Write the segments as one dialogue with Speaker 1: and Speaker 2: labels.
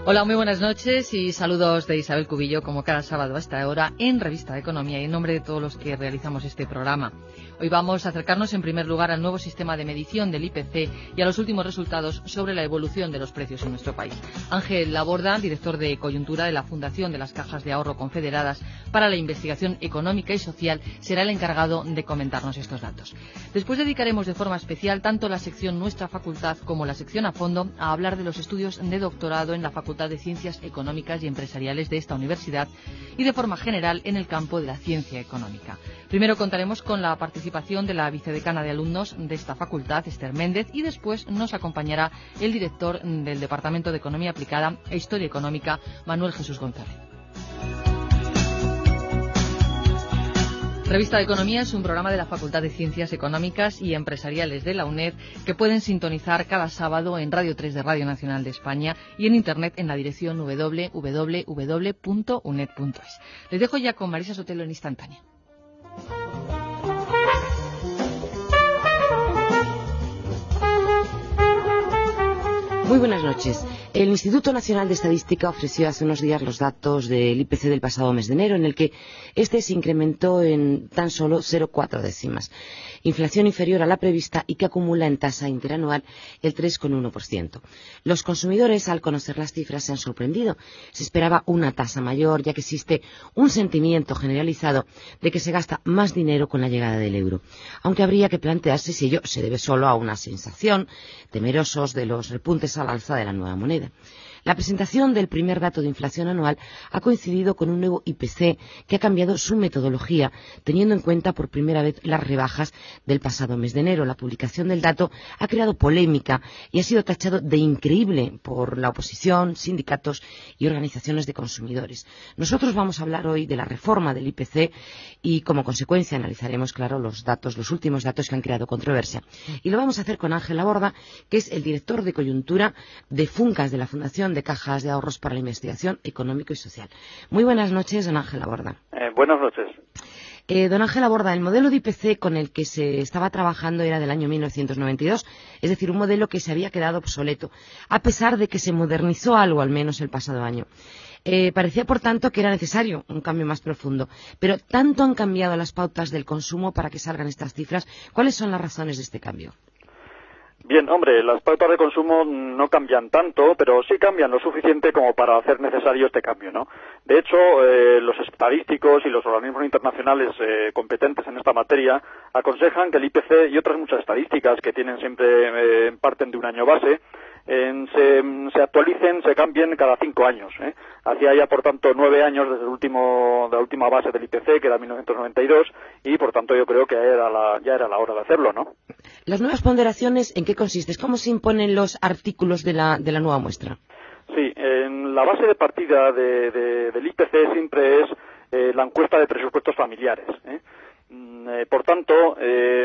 Speaker 1: Hola, muy buenas noches y saludos de Isabel Cubillo, como cada sábado a esta hora en Revista de Economía y en nombre de todos los que realizamos este programa. Hoy vamos a acercarnos en primer lugar al nuevo sistema de medición del IPC y a los últimos resultados sobre la evolución de los precios en nuestro país. Ángel Laborda, director de Coyuntura de la Fundación de las Cajas de Ahorro Confederadas para la Investigación Económica y Social, será el encargado de comentarnos estos datos. Después dedicaremos de forma especial tanto la sección Nuestra Facultad como la sección a fondo a hablar de los estudios de doctorado en la Facultad de Ciencias Económicas y Empresariales de esta universidad y de forma general en el campo de la ciencia económica. Primero contaremos con la participación de la vicedecana de alumnos de esta facultad, Esther Méndez, y después nos acompañará el director del Departamento de Economía Aplicada e Historia Económica, Manuel Jesús González. Revista de Economía es un programa de la Facultad de Ciencias Económicas y Empresariales de la UNED que pueden sintonizar cada sábado en Radio 3 de Radio Nacional de España y en Internet en la dirección www.uned.es. Les dejo ya con Marisa Sotelo en Instantánea.
Speaker 2: Muy buenas noches. El Instituto Nacional de Estadística ofreció hace unos días los datos del IPC del pasado mes de enero, en el que este se incrementó en tan solo 0,4 décimas. Inflación inferior a la prevista y que acumula en tasa interanual el 3,1%. Los consumidores, al conocer las cifras, se han sorprendido. Se esperaba una tasa mayor, ya que existe un sentimiento generalizado de que se gasta más dinero con la llegada del euro. Aunque habría que plantearse si ello se debe solo a una sensación, temerosos de los repuntes al alza de la nueva moneda. La presentación del primer dato de inflación anual ha coincidido con un nuevo IPC que ha cambiado su metodología, teniendo en cuenta por primera vez las rebajas del pasado mes de enero. La publicación del dato ha creado polémica y ha sido tachado de increíble por la oposición, sindicatos y organizaciones de consumidores. Nosotros vamos a hablar hoy de la reforma del IPC y, como consecuencia, analizaremos, claro, los últimos datos que han creado controversia. Y lo vamos a hacer con Ángel Laborda, que es el director de Coyuntura de FUNCAS, de la Fundación de Cajas de Ahorros para la Investigación Económica y Social. Muy buenas noches, don Ángel Laborda.
Speaker 3: Buenas noches.
Speaker 2: Don Ángel Laborda, el modelo de IPC con el que se estaba trabajando era del año 1992, es decir, un modelo que se había quedado obsoleto, a pesar de que se modernizó algo, al menos el pasado año. Parecía, por tanto, que era necesario un cambio más profundo. Pero tanto han cambiado las pautas del consumo para que salgan estas cifras. ¿Cuáles son las razones de este cambio?
Speaker 3: Bien, hombre, las pautas de consumo no cambian tanto, pero sí cambian lo suficiente como para hacer necesario este cambio, ¿no? De hecho, los estadísticos y los organismos internacionales competentes en esta materia aconsejan que el IPC y otras muchas estadísticas que tienen siempre parten de un año base, se actualicen, se cambien cada 5 años. Hacía ya, por tanto, 9 años desde la última base del IPC, que era 1992, y por tanto yo creo que ya era la hora de hacerlo, ¿no?
Speaker 2: Las nuevas ponderaciones, ¿en qué consisten? ¿Cómo se imponen los artículos de la nueva muestra?
Speaker 3: Sí, en la base de partida del IPC siempre es la encuesta de presupuestos familiares. Por tanto,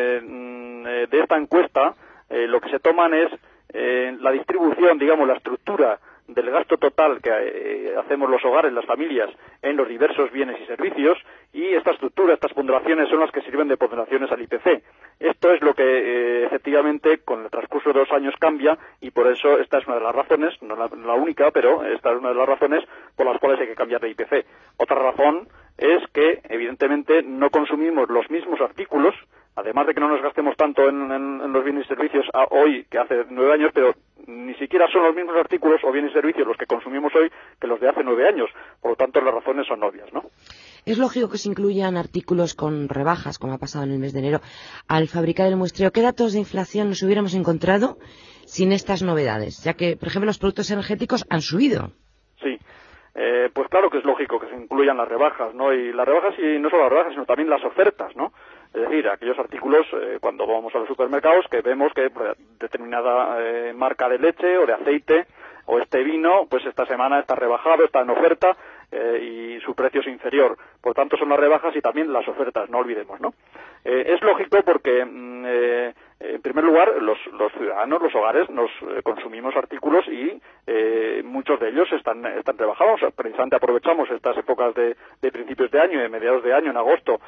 Speaker 3: de esta encuesta lo que se toman es la distribución, digamos, la estructura del gasto total que hacemos los hogares, las familias, en los diversos bienes y servicios, y esta estructura, estas ponderaciones son las que sirven de ponderaciones al IPC. Esto es lo que efectivamente con el transcurso de los años cambia, y por eso esta es una de las razones, no la única, pero esta es una de las razones por las cuales hay que cambiar de IPC. Otra razón es que evidentemente no consumimos los mismos artículos, además de que no nos gastemos tanto en los bienes y servicios hoy que hace 9 años, pero ni siquiera son los mismos artículos o bienes y servicios los que consumimos hoy que los de hace 9 años. Por lo tanto, las razones son obvias, ¿no?
Speaker 2: Es lógico que se incluyan artículos con rebajas, como ha pasado en el mes de enero, al fabricar el muestreo. ¿Qué datos de inflación nos hubiéramos encontrado sin estas novedades? Ya que, por ejemplo, los productos energéticos han subido.
Speaker 3: Sí. Pues claro que es lógico que se incluyan las rebajas, ¿no? Y las rebajas, y no solo las rebajas, sino también las ofertas, ¿no? Es decir, aquellos artículos, cuando vamos a los supermercados, que vemos que determinada marca de leche o de aceite o este vino, pues esta semana está rebajado, está en oferta y su precio es inferior. Por tanto, son las rebajas y también las ofertas, no olvidemos, ¿no? Es lógico porque En primer lugar, los ciudadanos, los hogares, nos consumimos artículos y muchos de ellos están rebajados. Precisamente aprovechamos estas épocas de principios de año, de mediados de año, en agosto,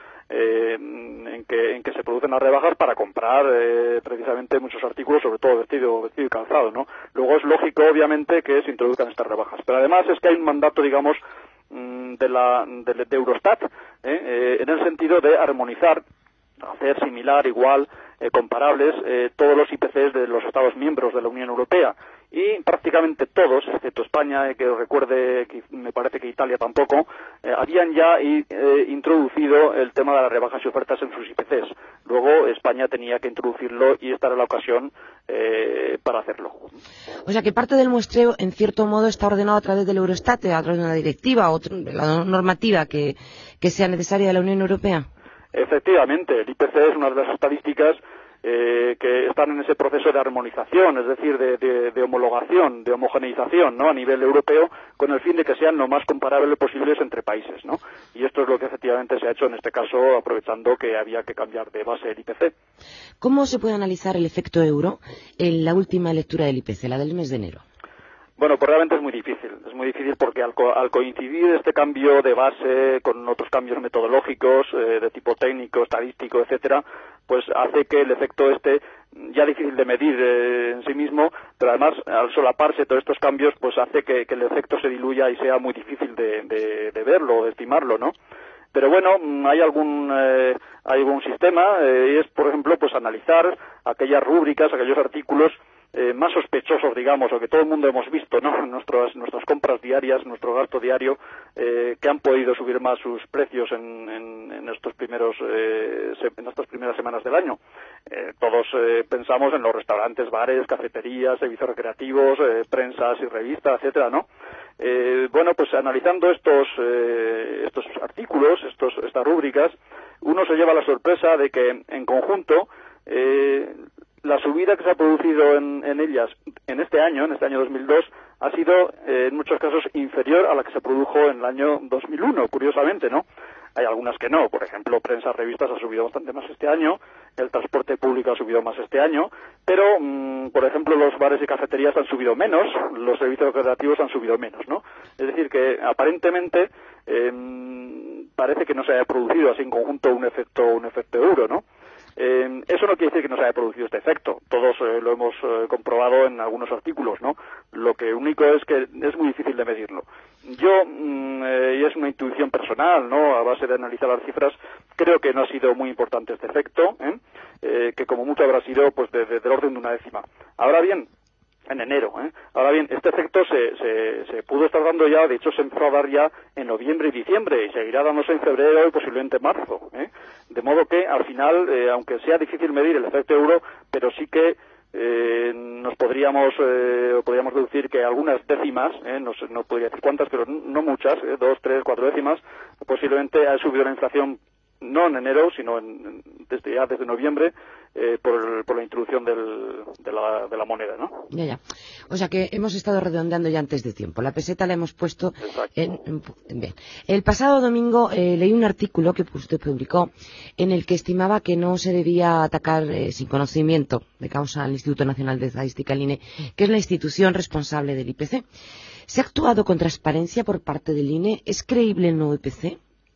Speaker 3: en que se producen las rebajas para comprar precisamente muchos artículos, sobre todo vestido y calzado, ¿no? Luego es lógico, obviamente, que se introduzcan estas rebajas. Pero además es que hay un mandato, digamos, de Eurostat, en el sentido de armonizar, hacer similar, igual, comparables todos los IPCs de los Estados miembros de la Unión Europea, y prácticamente todos, excepto España, que recuerde, que me parece que Italia tampoco, habían ya introducido el tema de las rebajas y ofertas en sus IPCs. Luego España tenía que introducirlo y esta era la ocasión para hacerlo.
Speaker 2: O sea que parte del muestreo, en cierto modo, está ordenado a través del Eurostat, a través de una directiva o de la normativa que sea necesaria de la Unión Europea.
Speaker 3: Efectivamente, el IPC es una de las estadísticas que están en ese proceso de armonización, es decir, de homologación, de homogeneización, ¿no?, a nivel europeo, con el fin de que sean lo más comparables posibles entre países, ¿no? Y esto es lo que efectivamente se ha hecho en este caso, aprovechando que había que cambiar de base el IPC.
Speaker 2: ¿Cómo se puede analizar el efecto euro en la última lectura del IPC, la del mes de enero?
Speaker 3: Bueno, pues realmente es muy difícil porque al coincidir este cambio de base con otros cambios metodológicos de tipo técnico, estadístico, etcétera, pues hace que el efecto ya difícil de medir en sí mismo, pero además al solaparse todos estos cambios, pues hace que el efecto se diluya y sea muy difícil de verlo, de estimarlo, ¿no? Pero bueno, hay algún sistema y es, por ejemplo, pues analizar aquellas rúbricas, aquellos artículos más sospechosos, digamos, o que todo el mundo hemos visto, ¿no?, en nuestras compras diarias, nuestro gasto diario, que han podido subir más sus precios en estas primeras semanas del año. Todos pensamos en los restaurantes, bares, cafeterías, servicios recreativos, prensas y revistas, etcétera, ¿no? Bueno, pues analizando estos artículos, estas rúbricas, uno se lleva la sorpresa de que en conjunto la subida que se ha producido en ellas en este año 2002, ha sido en muchos casos inferior a la que se produjo en el año 2001, curiosamente, ¿no? Hay algunas que no, por ejemplo, prensa, revistas ha subido bastante más este año, el transporte público ha subido más este año, pero, por ejemplo, los bares y cafeterías han subido menos, los servicios recreativos han subido menos, ¿no? Es decir, que aparentemente parece que no se haya producido así en conjunto un efecto euro, ¿no? Eso no quiere decir que no se haya producido este efecto. Todos lo hemos comprobado en algunos artículos, ¿no? Lo que único es que es muy difícil de medirlo. Yo, y es una intuición personal, ¿no?, a base de analizar las cifras, creo que no ha sido muy importante este efecto, que como mucho habrá sido pues del orden de una décima. Ahora bien, en enero, Ahora bien, este efecto se pudo estar dando ya, de hecho se empezó a dar ya en noviembre y diciembre, y seguirá dándose en febrero y posiblemente en marzo, De modo que, al final, aunque sea difícil medir el efecto euro, pero sí que nos podríamos deducir que algunas décimas, no podría decir cuántas, pero no muchas, 2, 3, 4 décimas, posiblemente ha subido la inflación, no en enero, sino desde noviembre, por la introducción de la moneda, ¿no?
Speaker 2: Ya. O sea que hemos estado redondeando ya antes de tiempo. La peseta la hemos puesto bien. El pasado domingo leí un artículo que usted publicó en el que estimaba que no se debía atacar sin conocimiento de causa al Instituto Nacional de Estadística, el INE, que es la institución responsable del IPC. ¿Se ha actuado con transparencia por parte del INE? ¿Es creíble el nuevo IPC?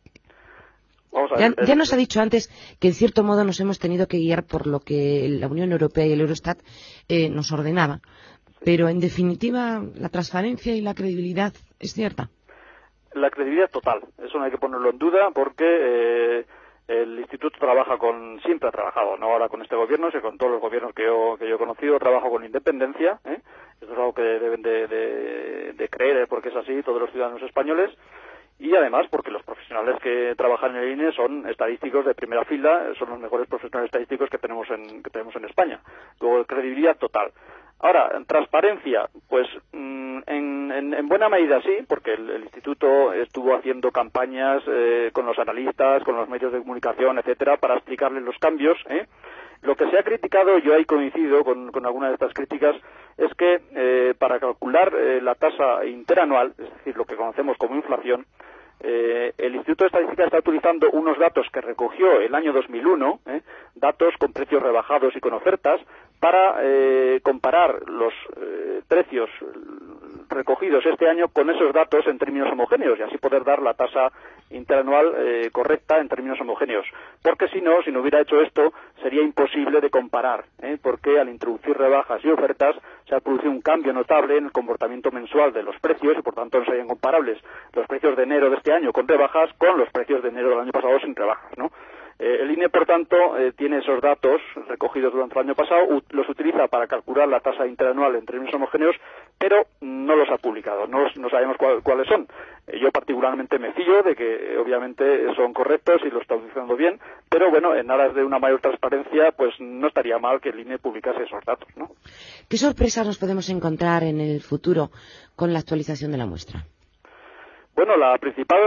Speaker 2: Ya nos ha dicho antes que en cierto modo nos hemos tenido que guiar por lo que la Unión Europea y el Eurostat nos ordenaban, pero en definitiva la transparencia y la credibilidad es cierta.
Speaker 3: La credibilidad total, eso no hay que ponerlo en duda porque el Instituto siempre ha trabajado, no ahora con este gobierno, sino con todos los gobiernos que yo he conocido, trabaja con independencia, Esto es algo que deben de creer porque es así todos los ciudadanos españoles. Y además porque los profesionales que trabajan en el INE son estadísticos de primera fila, son los mejores profesionales estadísticos que tenemos en España. Luego, credibilidad total. Ahora, transparencia, pues en buena medida sí, porque el Instituto estuvo haciendo campañas con los analistas, con los medios de comunicación, etcétera, para explicarles los cambios. Lo que se ha criticado, yo ahí coincido con alguna de estas críticas, es que para calcular la tasa interanual, es decir, lo que conocemos como inflación, el Instituto de Estadística está utilizando unos datos que recogió el año 2001, datos con precios rebajados y con ofertas, para comparar los precios recogidos este año con esos datos en términos homogéneos y así poder dar la tasa interanual correcta en términos homogéneos. Porque si no hubiera hecho esto, sería imposible de comparar, porque al introducir rebajas y ofertas se ha producido un cambio notable en el comportamiento mensual de los precios y por tanto no serían comparables los precios de enero de este año con rebajas con los precios de enero del año pasado sin rebajas, ¿no? El INE, por tanto, tiene esos datos recogidos durante el año pasado, los utiliza para calcular la tasa interanual en términos homogéneos, pero no los ha publicado, no sabemos cuáles son. Yo particularmente me fío de que obviamente son correctos y lo está utilizando bien, pero bueno, en aras de una mayor transparencia, pues no estaría mal que el INE publicase esos datos, ¿no?
Speaker 2: ¿Qué sorpresas nos podemos encontrar en el futuro con la actualización de la muestra?
Speaker 3: Bueno, la principal,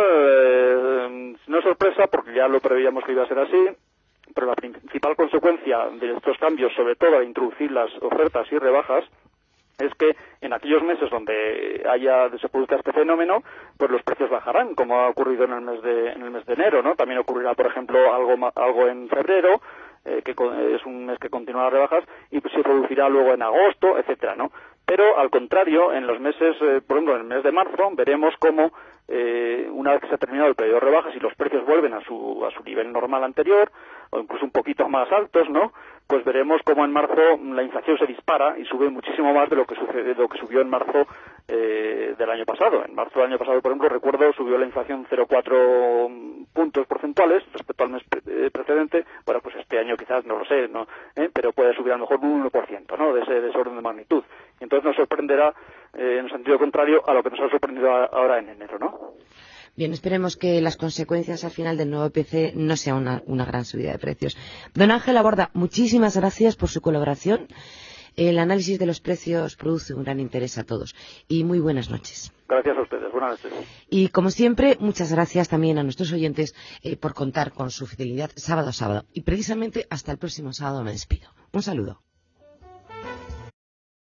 Speaker 3: no es sorpresa porque ya lo preveíamos que iba a ser así, pero la principal consecuencia de estos cambios, sobre todo al introducir las ofertas y rebajas, es que en aquellos meses donde se produzca este fenómeno, pues los precios bajarán, como ha ocurrido en el mes de enero, ¿no? También ocurrirá, por ejemplo, algo en febrero, que es un mes que continúa las rebajas, y se producirá luego en agosto, etcétera, ¿no? Pero al contrario, en los meses, por ejemplo, en el mes de marzo, veremos cómo una vez que se ha terminado el periodo de rebajas y los precios vuelven a su nivel normal anterior, o incluso un poquito más altos, ¿no? Pues veremos cómo en marzo la inflación se dispara y sube muchísimo más de lo que subió en marzo del año pasado. En marzo del año pasado, por ejemplo, recuerdo, subió la inflación 0,4 puntos porcentuales respecto al mes precedente. Bueno, pues este año quizás, no lo sé, ¿no? Pero puede subir a lo mejor un 1%, ¿no? De ese orden de magnitud. Y entonces nos sorprenderá en el sentido contrario a lo que nos ha sorprendido ahora en enero, ¿no?
Speaker 2: Bien, esperemos que las consecuencias al final del nuevo IPC no sea una gran subida de precios. Don Ángel Laborda, muchísimas gracias por su colaboración. El análisis de los precios produce un gran interés a todos. Y muy buenas noches.
Speaker 3: Gracias a ustedes. Buenas noches.
Speaker 2: Y como siempre, muchas gracias también a nuestros oyentes por contar con su fidelidad sábado a sábado. Y precisamente hasta el próximo sábado me despido. Un saludo.